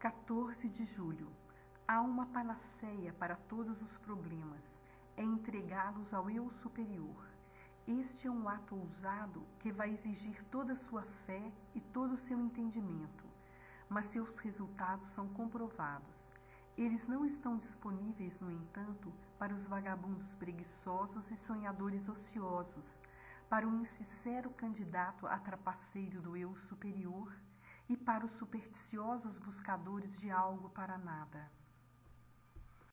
14 de julho. Há uma panaceia para todos os problemas, é entregá-los ao eu superior. Este é um ato ousado que vai exigir toda a sua fé e todo o seu entendimento, mas seus resultados são comprovados. Eles não estão disponíveis, no entanto, para os vagabundos preguiçosos e sonhadores ociosos, para o insincero candidato a trapaceiro do eu superior e para os supersticiosos buscadores de algo para nada.